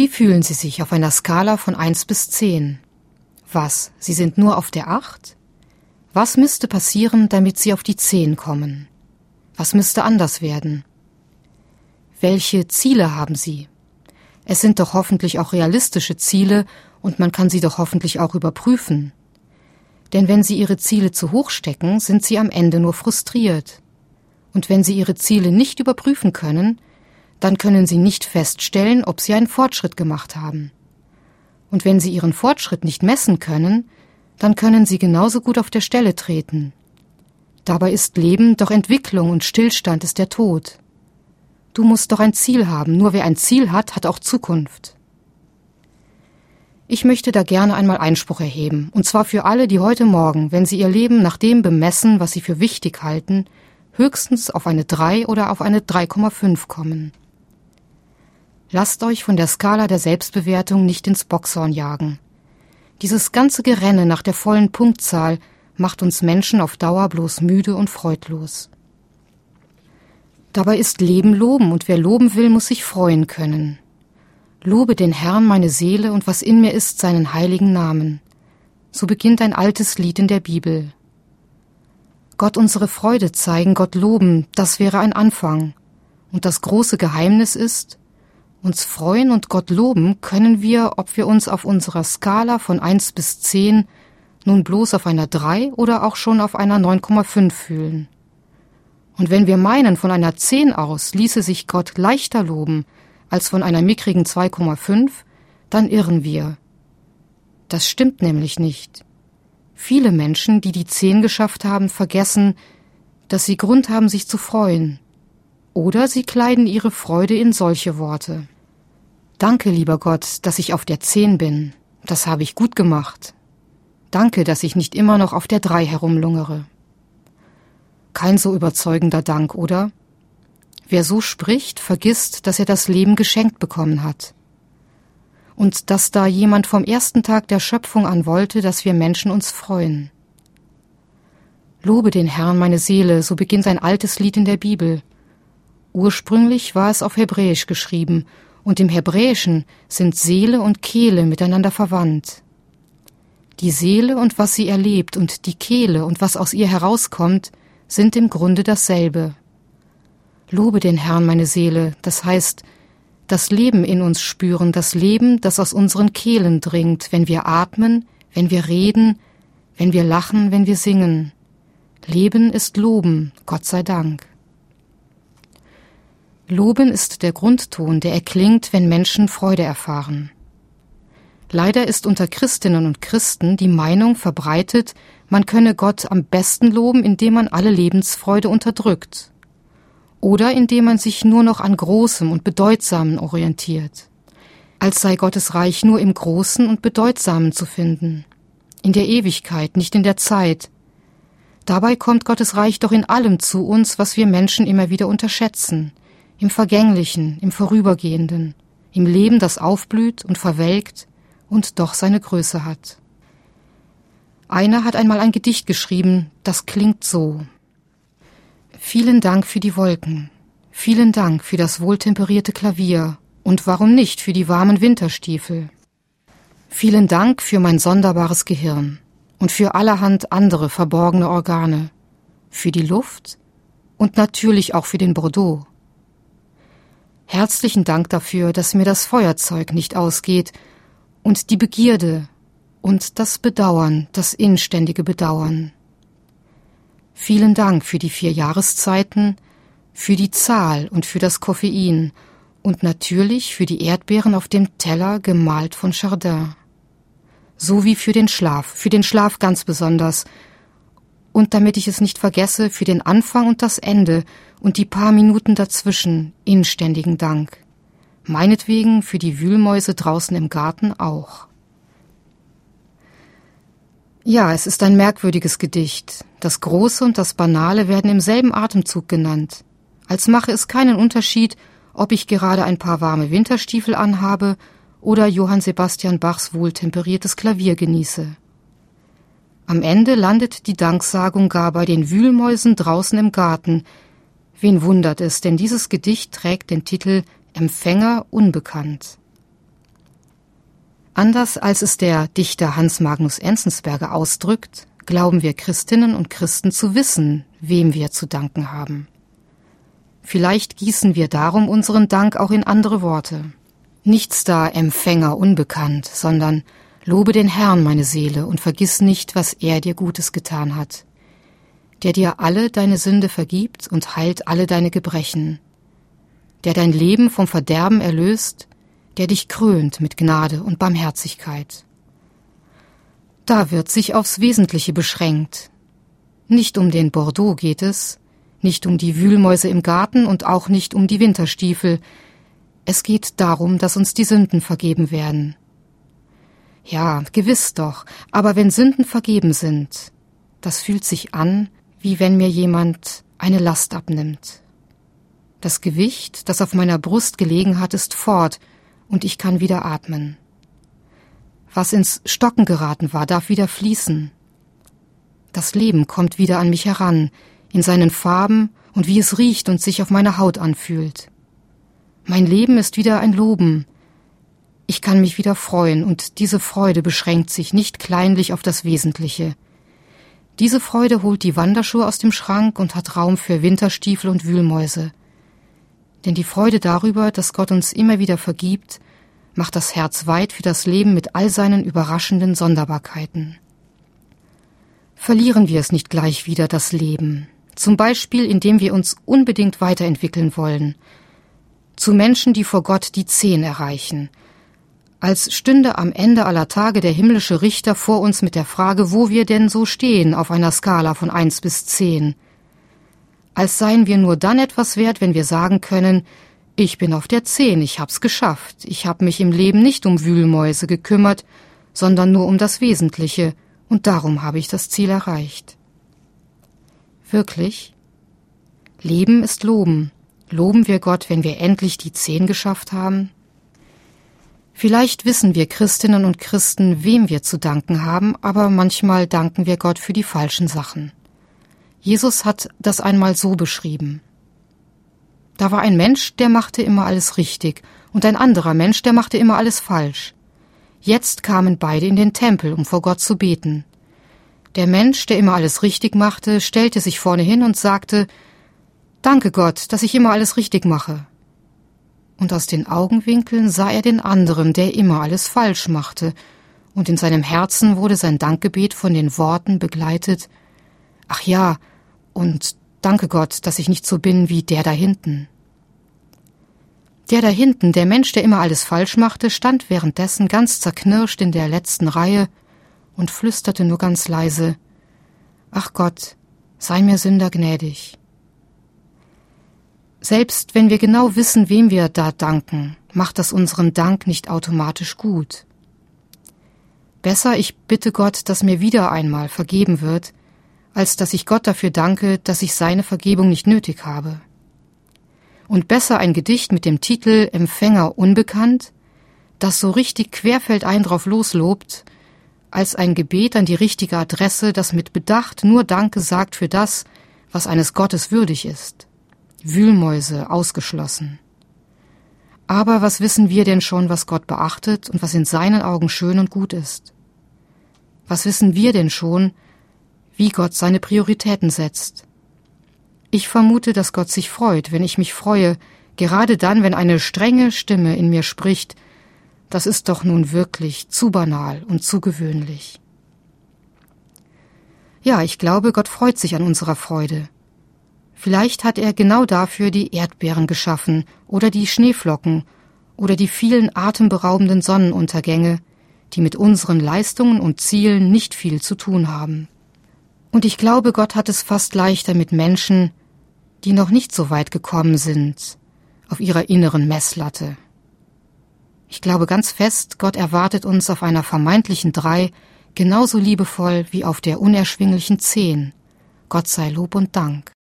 Wie fühlen Sie sich auf einer Skala von 1 bis 10? Was, Sie sind nur auf der 8? Was müsste passieren, damit Sie auf die 10 kommen? Was müsste anders werden? Welche Ziele haben Sie? Es sind doch hoffentlich auch realistische Ziele und man kann sie doch hoffentlich auch überprüfen. Denn wenn Sie Ihre Ziele zu hoch stecken, sind Sie am Ende nur frustriert. Und wenn Sie Ihre Ziele nicht überprüfen können, dann können Sie nicht feststellen, ob Sie einen Fortschritt gemacht haben. Und wenn Sie Ihren Fortschritt nicht messen können, dann können Sie genauso gut auf der Stelle treten. Dabei ist Leben doch Entwicklung und Stillstand ist der Tod. Du musst doch ein Ziel haben, nur wer ein Ziel hat, hat auch Zukunft. Ich möchte da gerne einmal Einspruch erheben, und zwar für alle, die heute Morgen, wenn sie ihr Leben nach dem bemessen, was sie für wichtig halten, höchstens auf eine 3 oder auf eine 3,5 kommen. Lasst euch von der Skala der Selbstbewertung nicht ins Bockshorn jagen. Dieses ganze Gerenne nach der vollen Punktzahl macht uns Menschen auf Dauer bloß müde und freudlos. Dabei ist Leben loben, und wer loben will, muss sich freuen können. Lobe den Herrn, meine Seele, und was in mir ist, seinen heiligen Namen. So beginnt ein altes Lied in der Bibel. Gott unsere Freude zeigen, Gott loben, das wäre ein Anfang. Und das große Geheimnis ist, uns freuen und Gott loben können wir, ob wir uns auf unserer Skala von 1 bis 10 nun bloß auf einer 3 oder auch schon auf einer 9,5 fühlen. Und wenn wir meinen, von einer 10 aus ließe sich Gott leichter loben als von einer mickrigen 2,5, dann irren wir. Das stimmt nämlich nicht. Viele Menschen, die die 10 geschafft haben, vergessen, dass sie Grund haben, sich zu freuen. Oder sie kleiden ihre Freude in solche Worte. Danke, lieber Gott, dass ich auf der 10 bin. Das habe ich gut gemacht. Danke, dass ich nicht immer noch auf der 3 herumlungere. Kein so überzeugender Dank, oder? Wer so spricht, vergisst, dass er das Leben geschenkt bekommen hat. Und dass da jemand vom ersten Tag der Schöpfung an wollte, dass wir Menschen uns freuen. Lobe den Herrn, meine Seele, so beginnt ein altes Lied in der Bibel. Ursprünglich war es auf Hebräisch geschrieben, und im Hebräischen sind Seele und Kehle miteinander verwandt. Die Seele und was sie erlebt und die Kehle und was aus ihr herauskommt, sind im Grunde dasselbe. Lobe den Herrn, meine Seele, das heißt, das Leben in uns spüren, das Leben, das aus unseren Kehlen dringt, wenn wir atmen, wenn wir reden, wenn wir lachen, wenn wir singen. Leben ist Loben, Gott sei Dank. Loben ist der Grundton, der erklingt, wenn Menschen Freude erfahren. Leider ist unter Christinnen und Christen die Meinung verbreitet, man könne Gott am besten loben, indem man alle Lebensfreude unterdrückt. Oder indem man sich nur noch an Großem und Bedeutsamen orientiert. Als sei Gottes Reich nur im Großen und Bedeutsamen zu finden. In der Ewigkeit, nicht in der Zeit. Dabei kommt Gottes Reich doch in allem zu uns, was wir Menschen immer wieder unterschätzen. Im Vergänglichen, im Vorübergehenden, im Leben, das aufblüht und verwelkt und doch seine Größe hat. Einer hat einmal ein Gedicht geschrieben, das klingt so. Vielen Dank für die Wolken, vielen Dank für das wohltemperierte Klavier und warum nicht für die warmen Winterstiefel. Vielen Dank für mein sonderbares Gehirn und für allerhand andere verborgene Organe, für die Luft und natürlich auch für den Bordeaux. Herzlichen Dank dafür, dass mir das Feuerzeug nicht ausgeht und die Begierde und das Bedauern, das inständige Bedauern. Vielen Dank für die 4 Jahreszeiten, für die Zahl und für das Koffein und natürlich für die Erdbeeren auf dem Teller gemalt von Chardin. Sowie für den Schlaf ganz besonders. Und damit ich es nicht vergesse, für den Anfang und das Ende und die paar Minuten dazwischen inständigen Dank. Meinetwegen für die Wühlmäuse draußen im Garten auch. Ja, es ist ein merkwürdiges Gedicht. Das Große und das Banale werden im selben Atemzug genannt. Als mache es keinen Unterschied, ob ich gerade ein paar warme Winterstiefel anhabe oder Johann Sebastian Bachs wohltemperiertes Klavier genieße. Am Ende landet die Danksagung gar bei den Wühlmäusen draußen im Garten. Wen wundert es, denn dieses Gedicht trägt den Titel Empfänger unbekannt. Anders als es der Dichter Hans Magnus Enzensberger ausdrückt, glauben wir Christinnen und Christen zu wissen, wem wir zu danken haben. Vielleicht gießen wir darum unseren Dank auch in andere Worte. Nichts da Empfänger unbekannt, sondern lobe den Herrn, meine Seele, und vergiss nicht, was er dir Gutes getan hat, der dir alle deine Sünde vergibt und heilt alle deine Gebrechen, der dein Leben vom Verderben erlöst, der dich krönt mit Gnade und Barmherzigkeit. Da wird sich aufs Wesentliche beschränkt. Nicht um den Bordeaux geht es, nicht um die Wühlmäuse im Garten und auch nicht um die Winterstiefel. Es geht darum, dass uns die Sünden vergeben werden. Ja, gewiss doch, aber wenn Sünden vergeben sind, das fühlt sich an, wie wenn mir jemand eine Last abnimmt. Das Gewicht, das auf meiner Brust gelegen hat, ist fort, und ich kann wieder atmen. Was ins Stocken geraten war, darf wieder fließen. Das Leben kommt wieder an mich heran, in seinen Farben und wie es riecht und sich auf meiner Haut anfühlt. Mein Leben ist wieder ein Loben. Ich kann mich wieder freuen, und diese Freude beschränkt sich nicht kleinlich auf das Wesentliche. Diese Freude holt die Wanderschuhe aus dem Schrank und hat Raum für Winterstiefel und Wühlmäuse. Denn die Freude darüber, dass Gott uns immer wieder vergibt, macht das Herz weit für das Leben mit all seinen überraschenden Sonderbarkeiten. Verlieren wir es nicht gleich wieder, das Leben, zum Beispiel indem wir uns unbedingt weiterentwickeln wollen, zu Menschen, die vor Gott die 10 erreichen, als stünde am Ende aller Tage der himmlische Richter vor uns mit der Frage, wo wir denn so stehen auf einer Skala von 1 bis 10, als seien wir nur dann etwas wert, wenn wir sagen können, ich bin auf der 10, ich hab's geschafft, ich hab mich im Leben nicht um Wühlmäuse gekümmert, sondern nur um das Wesentliche, und darum habe ich das Ziel erreicht. Wirklich? Leben ist Loben. Loben wir Gott, wenn wir endlich die 10 geschafft haben? Vielleicht wissen wir Christinnen und Christen, wem wir zu danken haben, aber manchmal danken wir Gott für die falschen Sachen. Jesus hat das einmal so beschrieben. Da war ein Mensch, der machte immer alles richtig, und ein anderer Mensch, der machte immer alles falsch. Jetzt kamen beide in den Tempel, um vor Gott zu beten. Der Mensch, der immer alles richtig machte, stellte sich vorne hin und sagte, »Danke Gott, dass ich immer alles richtig mache.« Und aus den Augenwinkeln sah er den anderen, der immer alles falsch machte, und in seinem Herzen wurde sein Dankgebet von den Worten begleitet, »Ach ja, und danke Gott, dass ich nicht so bin wie der da hinten.« Der da hinten, der Mensch, der immer alles falsch machte, stand währenddessen ganz zerknirscht in der letzten Reihe und flüsterte nur ganz leise, »Ach Gott, sei mir Sünder gnädig.« Selbst wenn wir genau wissen, wem wir da danken, macht das unseren Dank nicht automatisch gut. Besser, ich bitte Gott, dass mir wieder einmal vergeben wird, als dass ich Gott dafür danke, dass ich seine Vergebung nicht nötig habe. Und besser ein Gedicht mit dem Titel »Empfänger unbekannt«, das so richtig querfeldein drauf loslobt, als ein Gebet an die richtige Adresse, das mit Bedacht nur Danke sagt für das, was eines Gottes würdig ist. Wühlmäuse ausgeschlossen. Aber was wissen wir denn schon, was Gott beachtet und was in seinen Augen schön und gut ist? Was wissen wir denn schon, wie Gott seine Prioritäten setzt? Ich vermute, dass Gott sich freut, wenn ich mich freue, gerade dann, wenn eine strenge Stimme in mir spricht, das ist doch nun wirklich zu banal und zu gewöhnlich. Ja, ich glaube, Gott freut sich an unserer Freude. Vielleicht hat er genau dafür die Erdbeeren geschaffen oder die Schneeflocken oder die vielen atemberaubenden Sonnenuntergänge, die mit unseren Leistungen und Zielen nicht viel zu tun haben. Und ich glaube, Gott hat es fast leichter mit Menschen, die noch nicht so weit gekommen sind, auf ihrer inneren Messlatte. Ich glaube ganz fest, Gott erwartet uns auf einer vermeintlichen 3 genauso liebevoll wie auf der unerschwinglichen 10. Gott sei Lob und Dank.